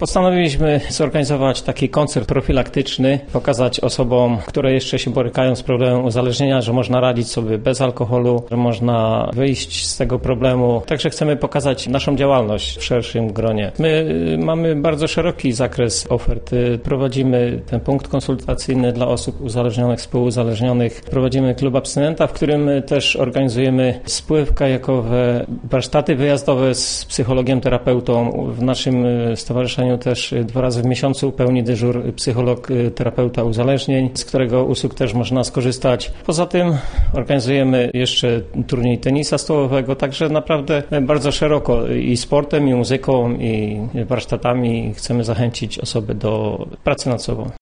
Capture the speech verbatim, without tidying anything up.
Postanowiliśmy zorganizować taki koncert profilaktyczny, pokazać osobom, które jeszcze się borykają z problemem uzależnienia, że można radzić sobie bez alkoholu, że można wyjść z tego problemu. Także chcemy pokazać naszą działalność w szerszym gronie. My mamy bardzo szeroki zakres oferty. Prowadzimy ten punkt konsultacyjny dla osób uzależnionych, współuzależnionych. Prowadzimy klub abstynenta, w którym też organizujemy spływ kajakowe, warsztaty wyjazdowe z psychologiem, terapeutą. W naszym stowarzyszeniu też dwa razy w miesiącu pełni dyżur psycholog, terapeuta uzależnień, z którego usług też można skorzystać. Poza tym organizujemy jeszcze turniej tenisa stołowego, także naprawdę bardzo szeroko i sportem, i muzyką, i warsztatami chcemy zachęcić osoby do pracy nad sobą.